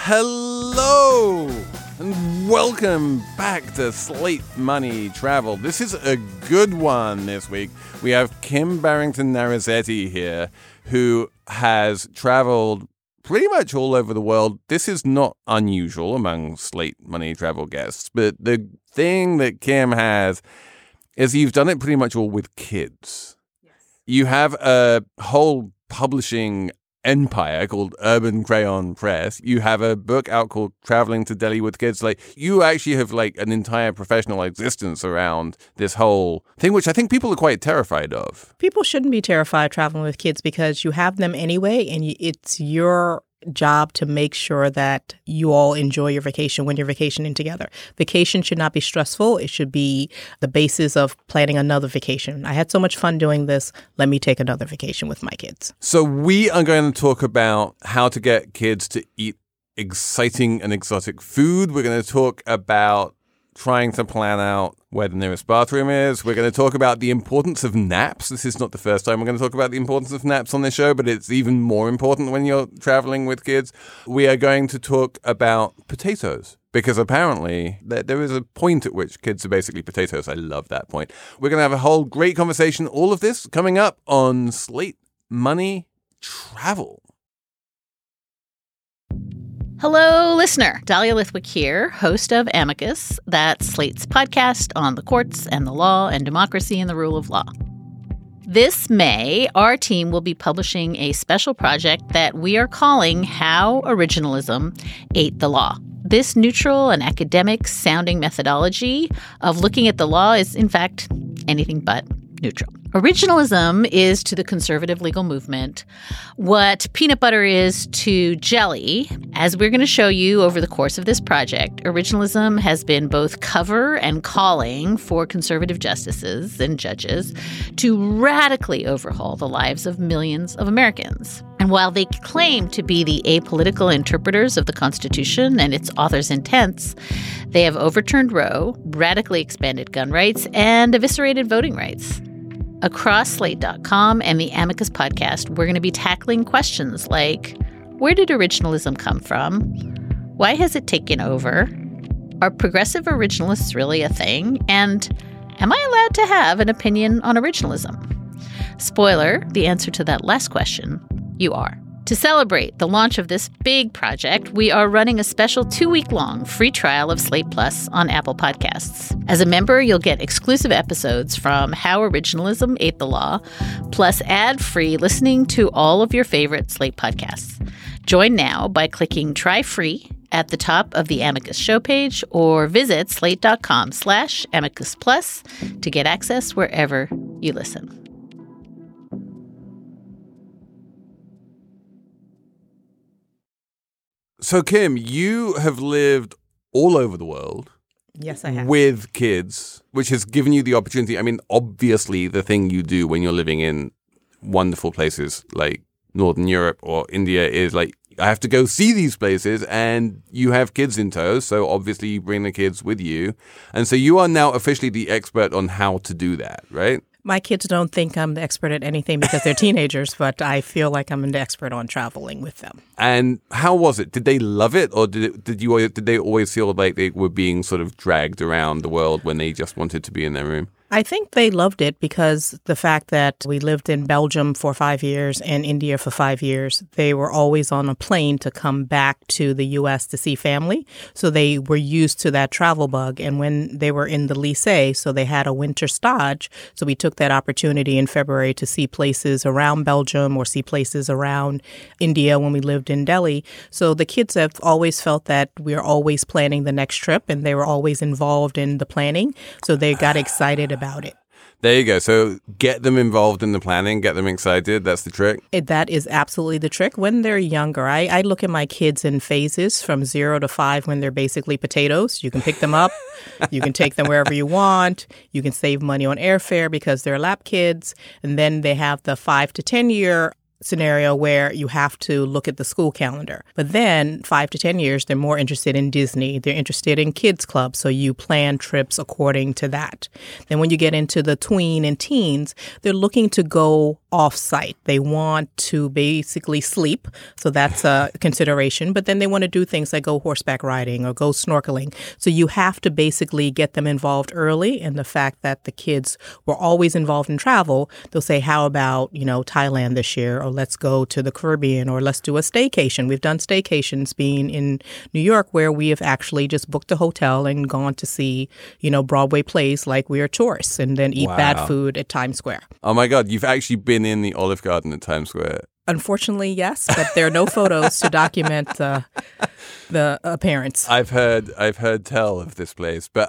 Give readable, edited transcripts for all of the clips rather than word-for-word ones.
Hello and welcome back to Slate Money Travel. This is a good one this week. We have Kim Barrington-Narizetti here, who has traveled pretty much all over the world. This is not unusual among Slate Money Travel guests, but the thing that Kim has is you've done it pretty much all with kids. Yes. You have a whole publishing empire called Urban Crayon Press. You have a book out called Traveling to Delhi with Kids. Like, you actually have like an entire professional existence around this whole thing, which I think people are quite terrified of. People shouldn't be terrified traveling with kids because you have them anyway, and it's your job to make sure that you all enjoy your vacation when you're vacationing together. Vacation should not be stressful. It should be the basis of planning another vacation. I had so much fun doing this. Let me take another vacation with my kids. So we are going to talk about how to get kids to eat exciting and exotic food. We're going to talk about trying to plan out where the nearest bathroom is. We're going to talk about the importance of naps. This is not the first time we're going to talk about the importance of naps on this show, but it's even more important when you're traveling with kids. We are going to talk about potatoes, because apparently there is a point at which kids are basically potatoes. I love that point. We're going to have a whole great conversation. All of this coming up on Slate Money Travel. Hello, listener. Dahlia Lithwick here, host of Amicus, that's Slate's podcast on the courts and the law and democracy and the rule of law. This May, our team will be publishing a special project that we are calling How Originalism Ate the Law. This neutral and academic-sounding methodology of looking at the law is, in fact, anything but neutral. Originalism is to the conservative legal movement what peanut butter is to jelly. As we're going to show you over the course of this project, originalism has been both cover and calling for conservative justices and judges to radically overhaul the lives of millions of Americans. And while they claim to be the apolitical interpreters of the Constitution and its author's intents, they have overturned Roe, radically expanded gun rights, and eviscerated voting rights. Across Slate.com and the Amicus podcast, we're going to be tackling questions like, where did originalism come from? Why has it taken over? Are progressive originalists really a thing? And am I allowed to have an opinion on originalism? Spoiler, the answer to that last question, you are. To celebrate the launch of this big project, we are running a special 2-week-long free trial of Slate Plus on Apple Podcasts. As a member, you'll get exclusive episodes from How Originalism Ate the Law, plus ad-free listening to all of your favorite Slate podcasts. Join now by clicking Try Free at the top of the Amicus show page or visit slate.com/Amicus Plus to get access wherever you listen. So, Kim, you have lived all over the world. Yes, I have. With kids, which has given you the opportunity. I mean, obviously, the thing you do when you're living in wonderful places like Northern Europe or India is like, I have to go see these places, and you have kids in tow. So obviously, you bring the kids with you. And so you are now officially the expert on how to do that, right? My kids don't think I'm the expert at anything because they're teenagers, but I feel like I'm an expert on traveling with them. And how was it? Did they love it, or did they always feel like they were being sort of dragged around the world when they just wanted to be in their room? I think they loved it because the fact that we lived in Belgium for 5 years and India for 5 years, they were always on a plane to come back to the U.S. to see family. So they were used to that travel bug. And when they were in the lycée, so they had a winter stage. So we took that opportunity in February to see places around Belgium or see places around India when we lived in Delhi. So the kids have always felt that we're always planning the next trip, and they were always involved in the planning. So they got excited about it. There you go. So get them involved in the planning, get them excited. That's the trick. That is absolutely the trick. When they're younger, I look at my kids in phases from 0 to 5 when they're basically potatoes. You can pick them up. You can take them wherever you want. You can save money on airfare because they're lap kids. And then they have the 5 to 10 year scenario where you have to look at the school calendar. But then 5 to 10 years, they're more interested in Disney. They're interested in kids clubs. So you plan trips according to that. Then when you get into the tween and teens, they're looking to go off-site. They want to basically sleep, so that's a consideration. But then they want to do things like go horseback riding or go snorkeling. So you have to basically get them involved early. And the fact that the kids were always involved in travel, they'll say, how about, Thailand this year, or let's go to the Caribbean, or let's do a staycation. We've done staycations being in New York where we have actually just booked a hotel and gone to see, Broadway plays like we are tourists and then eat bad food at Times Square. Oh my God, you've actually been in the Olive Garden at Times Square. Unfortunately, yes, but there are no photos to document the appearance. I've heard tell of this place, but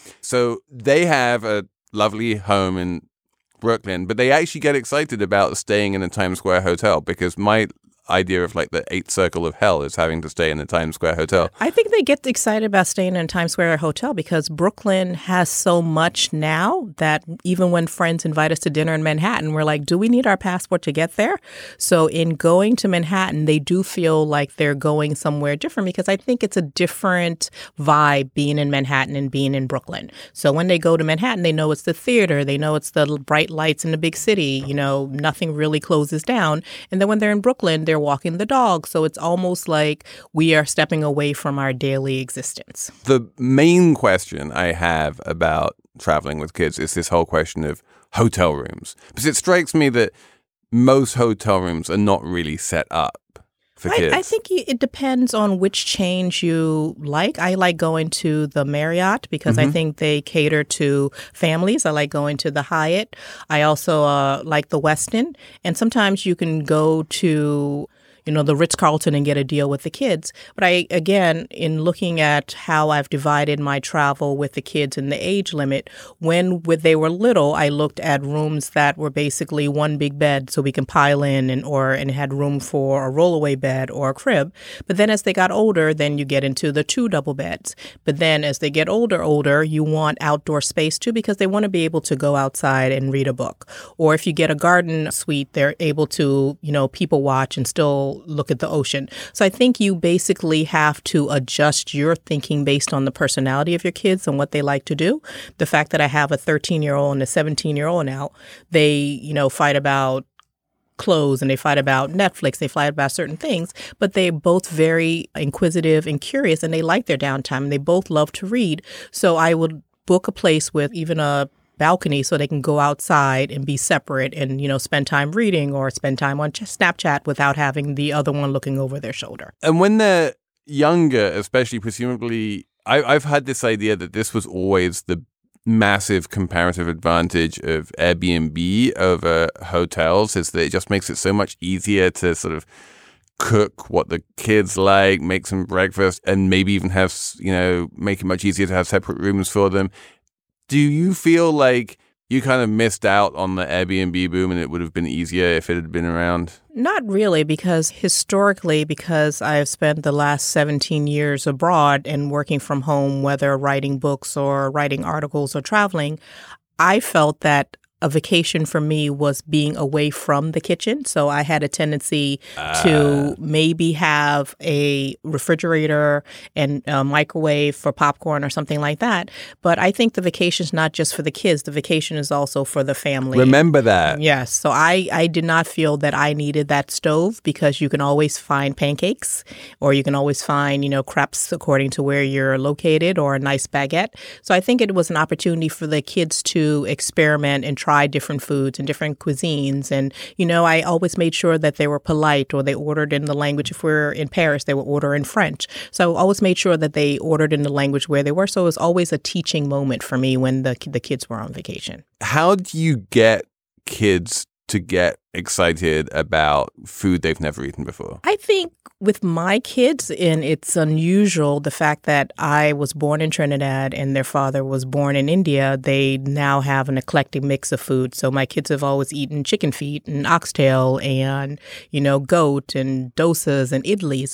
so they have a lovely home in Brooklyn, but they actually get excited about staying in a Times Square hotel because my idea of like the eighth circle of hell is having to stay in a Times Square hotel. I think they get excited about staying in a Times Square hotel because Brooklyn has so much now that even when friends invite us to dinner in Manhattan, we're like, do we need our passport to get there? So in going to Manhattan, they do feel like they're going somewhere different because I think it's a different vibe being in Manhattan and being in Brooklyn. So when they go to Manhattan, they know it's the theater, they know it's the bright lights in the big city, nothing really closes down. And then when they're in Brooklyn, they're walking the dog. So it's almost like we are stepping away from our daily existence. The main question I have about traveling with kids is this whole question of hotel rooms. Because it strikes me that most hotel rooms are not really set up for kids. I think it depends on which chains you like. I like going to the Marriott because I think they cater to families. I like going to the Hyatt. I also like the Westin. And sometimes you can go to the Ritz-Carlton and get a deal with the kids. But again, in looking at how I've divided my travel with the kids and the age limit, when they were little, I looked at rooms that were basically one big bed so we can pile in and had room for a rollaway bed or a crib. But then as they got older, then you get into the 2 double beds. But then as they get older, you want outdoor space too because they want to be able to go outside and read a book. Or if you get a garden suite, they're able to, people watch and still look at the ocean. So I think you basically have to adjust your thinking based on the personality of your kids and what they like to do. The fact that I have a 13-year-old and a 17-year-old now, they, fight about clothes and they fight about Netflix, they fight about certain things, but they're both very inquisitive and curious and they like their downtime. They both love to read. So I would book a place with even a balcony so they can go outside and be separate and, spend time reading or spend time on Snapchat without having the other one looking over their shoulder. And when they're younger, especially presumably, I've had this idea that this was always the massive comparative advantage of Airbnb over hotels is that it just makes it so much easier to sort of cook what the kids like, make some breakfast, and maybe even have, make it much easier to have separate rooms for them. Do you feel like you kind of missed out on the Airbnb boom and it would have been easier if it had been around? Not really, because historically, because I have spent the last 17 years abroad and working from home, whether writing books or writing articles or traveling, I felt that a vacation for me was being away from the kitchen. So I had a tendency to maybe have a refrigerator and a microwave for popcorn or something like that. But I think the vacation is not just for the kids. The vacation is also for the family. Remember that. Yes. So I did not feel that I needed that stove because you can always find pancakes or you can always find, crepes according to where you're located or a nice baguette. So I think it was an opportunity for the kids to experiment and try different foods and different cuisines. And, I always made sure that they were polite or they ordered in the language. If we're in Paris, they would order in French. So I always made sure that they ordered in the language where they were. So it was always a teaching moment for me when the kids were on vacation. How do you get kids to get excited about food they've never eaten before? I think with my kids, and it's unusual, the fact that I was born in Trinidad and their father was born in India, they now have an eclectic mix of food. So my kids have always eaten chicken feet and oxtail and, goat and dosas and idlis.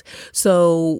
So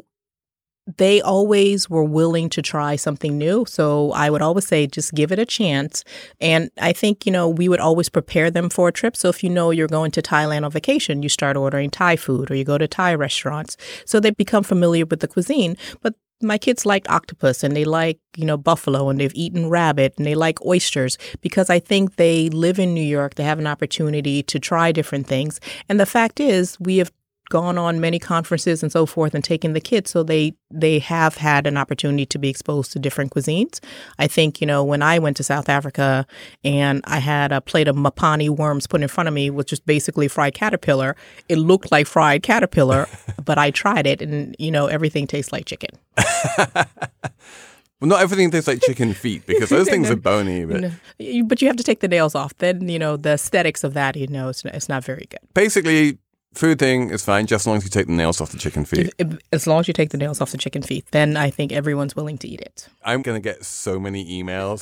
they always were willing to try something new. So I would always say, just give it a chance. And I think, we would always prepare them for a trip. So if you're going to Thailand on vacation, you start ordering Thai food or you go to Thai restaurants. So they become familiar with the cuisine. But my kids liked octopus and they like, buffalo and they've eaten rabbit and they like oysters because I think they live in New York. They have an opportunity to try different things. And the fact is we have gone on many conferences and so forth and taken the kids. So they have had an opportunity to be exposed to different cuisines. I think, when I went to South Africa and I had a plate of mapani worms put in front of me, which is basically fried caterpillar, it looked like fried caterpillar, but I tried it and, everything tastes like chicken. Well, not everything tastes like chicken feet because those things are bony. But you have to take the nails off. Then, the aesthetics of that, it's not very good. Basically, food thing is fine, just as long as you take the nails off the chicken feet. As long as you take the nails off the chicken feet, then I think everyone's willing to eat it. I'm going to get so many emails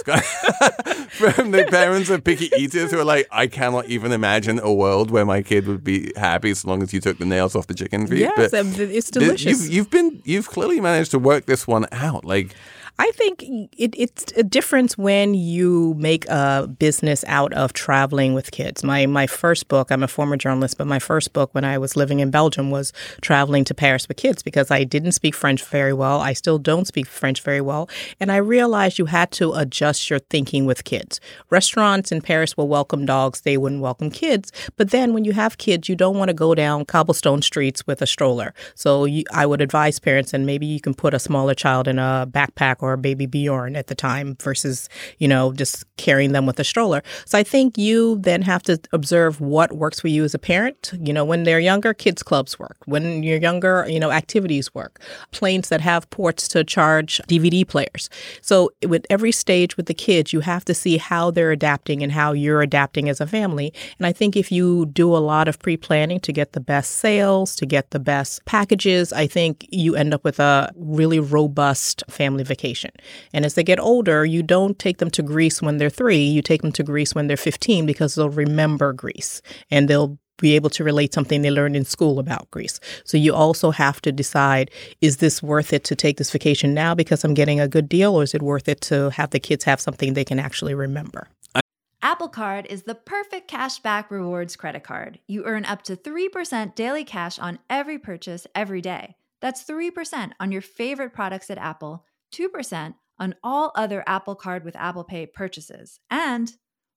from the parents of picky eaters who are like, I cannot even imagine a world where my kid would be happy as long as you took the nails off the chicken feet. Yes, but it's delicious. You've clearly managed to work this one out. I think it's a difference when you make a business out of traveling with kids. My first book, I'm a former journalist, but my first book when I was living in Belgium was traveling to Paris with kids because I didn't speak French very well. I still don't speak French very well. And I realized you had to adjust your thinking with kids. Restaurants in Paris will welcome dogs. They wouldn't welcome kids. But then when you have kids, you don't want to go down cobblestone streets with a stroller. So I would advise parents, and maybe you can put a smaller child in a backpack or a baby Bjorn at the time versus, just carrying them with a stroller. So I think you then have to observe what works for you as a parent. When they're younger, kids clubs work. When you're younger, activities work. Planes that have ports to charge DVD players. So with every stage with the kids, you have to see how they're adapting and how you're adapting as a family. And I think if you do a lot of pre-planning to get the best sales, to get the best packages, I think you end up with a really robust family vacation. And as they get older, you don't take them to Greece when they're 3. You take them to Greece when they're 15 because they'll remember Greece and they'll be able to relate something they learned in school about Greece. So you also have to decide, is this worth it to take this vacation now because I'm getting a good deal, or is it worth it to have the kids have something they can actually remember? Apple Card is the perfect cashback rewards credit card. You earn up to 3% daily cash on every purchase every day. That's 3% on your favorite products at Apple, 2% on all other Apple Card with Apple Pay purchases, and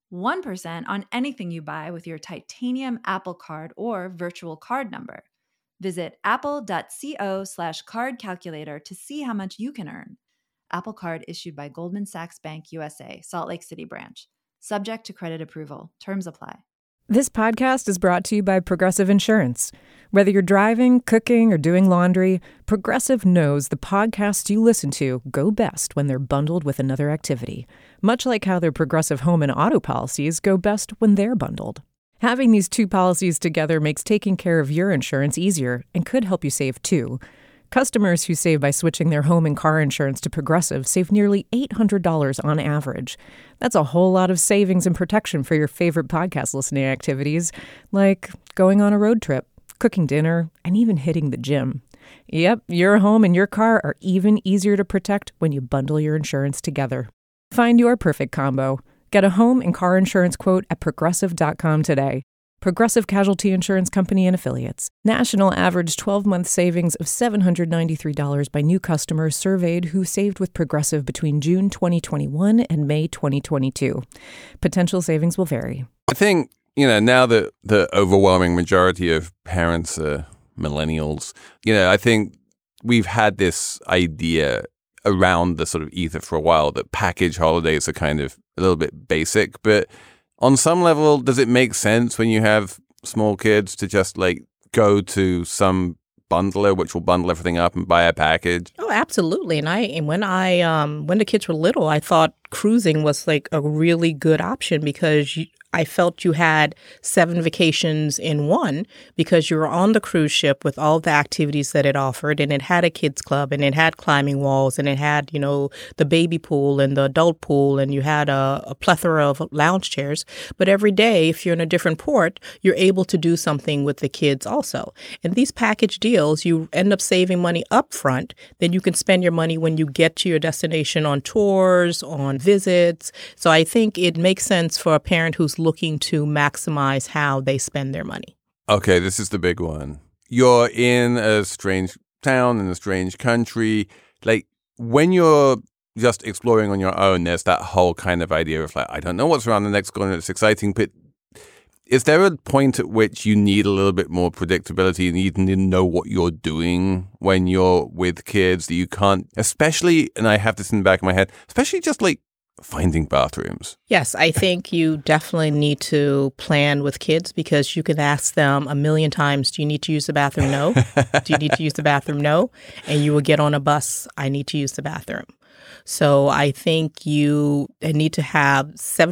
1% on anything you buy with your titanium Apple Card or virtual card number. Visit apple.co/card calculator to see how much you can earn. Apple Card issued by Goldman Sachs Bank USA, Salt Lake City branch. Subject to credit approval. Terms apply. This podcast is brought to you by Progressive Insurance. Whether you're driving, cooking, or doing laundry, Progressive knows the podcasts you listen to go best when they're bundled with another activity, much like how their Progressive home and auto policies go best when they're bundled. Having these two policies together makes taking care of your insurance easier and could help you save too. Customers who save by switching their home and car insurance to Progressive save nearly $800 on average. That's a whole lot of savings and protection for your favorite podcast listening activities, like going on a road trip, cooking dinner, and even hitting the gym. Yep, your home and your car are even easier to protect when you bundle your insurance together. Find your perfect combo. Get a home and car insurance quote at Progressive.com today. Progressive Casualty Insurance Company and Affiliates. National average 12-month savings of $793 by new customers surveyed who saved with Progressive between June 2021 and May 2022. Potential savings will vary. I think, now that the overwhelming majority of parents are millennials, I think we've had this idea around the sort of ether for a while that package holidays are kind of a little bit basic, but on some level, does it make sense when you have small kids to just go to some bundler which will bundle everything up and buy a package? Oh, absolutely. And when the kids were little, I thought cruising was a really good option because I felt you had 7 vacations in one because you were on the cruise ship with all the activities that it offered, and it had a kids club, and it had climbing walls, and it had, the baby pool and the adult pool, and you had a plethora of lounge chairs. But every day, if you're in a different port, you're able to do something with the kids also. And these package deals, you end up saving money up front. Then you can spend your money when you get to your destination on tours, on visits. So I think it makes sense for a parent who's looking to maximize how they spend their money. Okay, this is the big one. You're in a strange town, in a strange country. like when you're just exploring on your own, there's that whole kind of idea of like, I don't know what's around the next corner. It's exciting, but is there a point at which you need a little bit more predictability and you need to know what you're doing when you're with kids that you can't, especially, and I have this in the back of my head, especially just like finding bathrooms? Yes, I think you definitely need to plan with kids because you can ask them a million times, do you need to use the bathroom? No. Do you need to use the bathroom? No. And you will get on a bus, I need to use the bathroom. So I think you need to have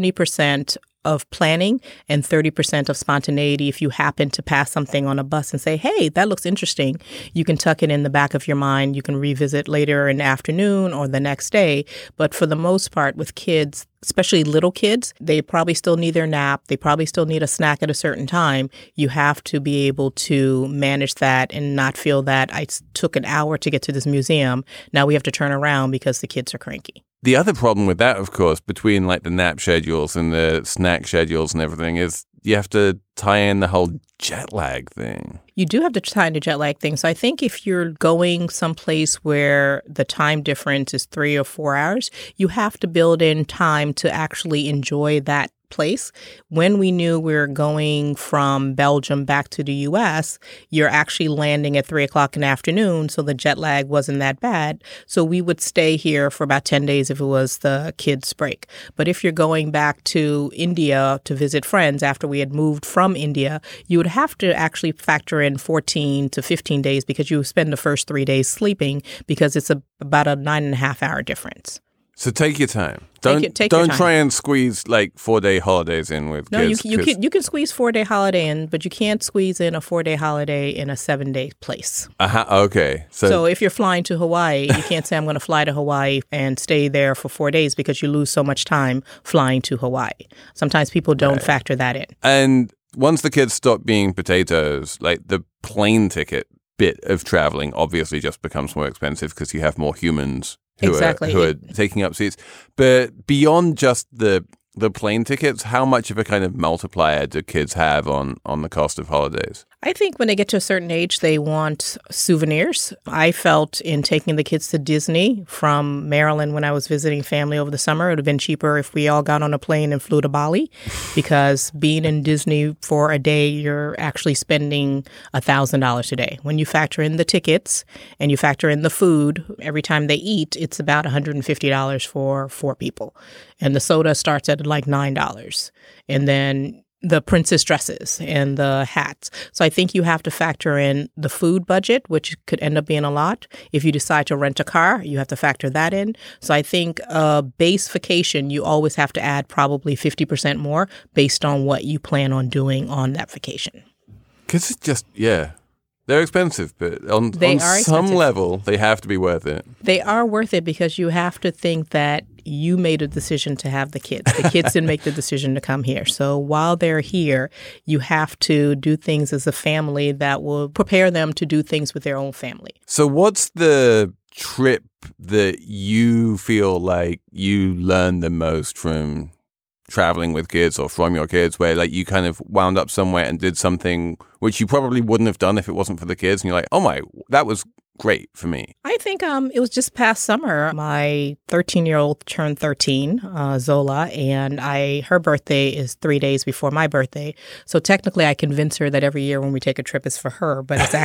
70% of planning and 30% of spontaneity. If you happen to pass something on a bus and say, hey, that looks interesting, you can tuck it in the back of your mind. You can revisit later in the afternoon or the next day. But for the most part with kids, especially little kids, they probably still need their nap. They probably still need a snack at a certain time. You have to be able to manage that and not feel that I took an hour to get to this museum. Now we have to turn around because the kids are cranky. The other problem with that, of course, between like the nap schedules and the snack schedules and everything is you have to tie in the whole jet lag thing. You do have to tie in the jet lag thing. So I think if you're going someplace where the time difference is 3 or 4 hours, you have to build in time to actually enjoy that place. When we knew we were going from Belgium back to the U.S., you're actually landing at 3 o'clock in the afternoon, so the jet lag wasn't that bad. So we would stay here for about 10 days if it was the kids' break. But if you're going back to India to visit friends after we had moved from India, you would have to actually factor in 14 to 15 days because you spend the first 3 days sleeping because it's about a 9.5-hour difference. So take your time. Take your Don't time. try and squeeze like 4-day holidays in with kids. No, you can squeeze 4-day holiday in, but you can't squeeze in a 4-day holiday in a 7-day place. Okay. So if you're flying to Hawaii, you can't say I'm going to fly to Hawaii and stay there for 4 days because you lose so much time flying to Hawaii. Sometimes people don't factor that in. And once the kids stop being potatoes, like the plane ticket bit of traveling obviously just becomes more expensive because you have more humans who are taking up seats. But beyond just the plane tickets, how much of a kind of multiplier do kids have on the cost of holidays? I think when they get to a certain age, they want souvenirs. I felt in taking the kids to Disney from Maryland when I was visiting family over the summer, it would have been cheaper if we all got on a plane and flew to Bali because being in Disney for a day, you're actually spending $1,000 a day. When you factor in the tickets and you factor in the food, every time they eat, it's about $150 for 4 people. And the soda starts at like $9. And then the princess dresses and the hats. So I think you have to factor in the food budget, which could end up being a lot. If you decide to rent a car, you have to factor that in. So I think base vacation, you always have to add probably 50% more based on what you plan on doing on that vacation. Because it's just, they're expensive, but on some level, they have to be worth it. They are worth it because you have to think that you made a decision to have the kids. The kids didn't make the decision to come here. So while they're here, you have to do things as a family that will prepare them to do things with their own family. So what's the trip that you feel like you learned the most from traveling with kids or from your kids, where like you kind of wound up somewhere and did something which you probably wouldn't have done if it wasn't for the kids, and you're like, oh my, that was great for me? I think it was just past summer. My 13-year-old turned 13, Zola, and her birthday is 3 days before my birthday. So technically I convince her that every year when we take a trip it's for her, but it's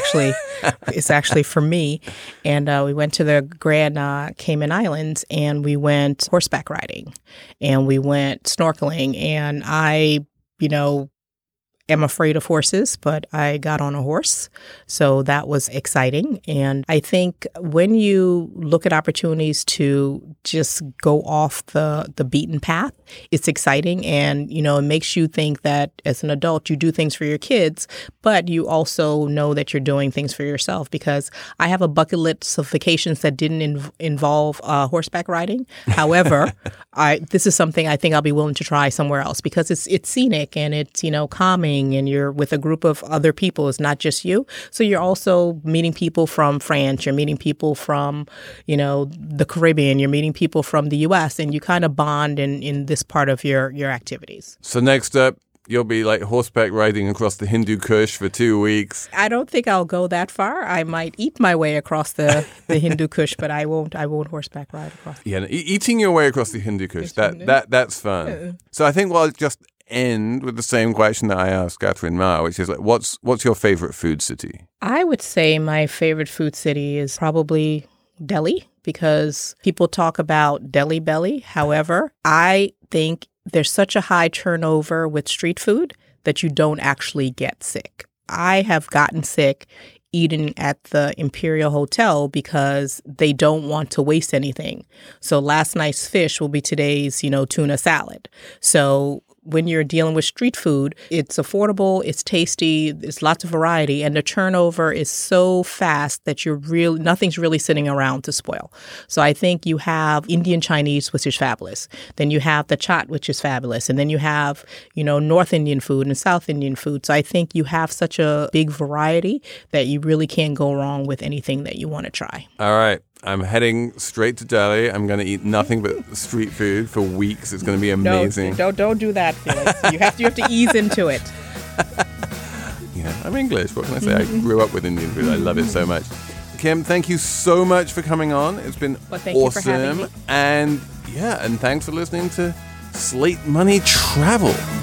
actually for me. And we went to the Grand Cayman Islands and we went horseback riding and we went snorkeling, and I, am afraid of horses, but I got on a horse. So that was exciting. And I think when you look at opportunities to just go off the beaten path, it's exciting. And, it makes you think that as an adult, you do things for your kids, but you also know that you're doing things for yourself, because I have a bucket list of vacations that didn't involve horseback riding. However, this is something I think I'll be willing to try somewhere else because it's scenic and it's, calming, and you're with a group of other people. It's not just you. So you're also meeting people from France. You're meeting people from, the Caribbean. You're meeting people from the U.S. and you kind of bond in this part of your activities. So next up, You'll be like horseback riding across the Hindu Kush for 2 weeks. I don't think I'll go that far. I might eat my way across the Hindu Kush, but I won't horseback ride across. Yeah, eating your way across the Hindu Kush, that's fun. So I think we'll just end with the same question that I asked Catherine Ma, which is like, what's your favorite food city? I would say my favorite food city is probably Delhi, because people talk about Delhi belly. However, I think there's such a high turnover with street food that you don't actually get sick. I have gotten sick eating at the Imperial Hotel because they don't want to waste anything. So last night's fish will be today's, tuna salad. So when you're dealing with street food, it's affordable, it's tasty, there's lots of variety, and the turnover is so fast that nothing's really sitting around to spoil. So I think you have Indian Chinese, which is fabulous. Then you have the chaat, which is fabulous. And then you have, North Indian food and South Indian food. So I think you have such a big variety that you really can't go wrong with anything that you want to try. All right. I'm heading straight to Delhi. I'm going to eat nothing but street food for weeks. It's going to be amazing. No, don't do that, Felix. You have to ease into it. I'm English. What can I say? I grew up with Indian food. I love it so much. Kim, thank you so much for coming on. It's been thank awesome. You for having me. And thanks for listening to Slate Money Travel.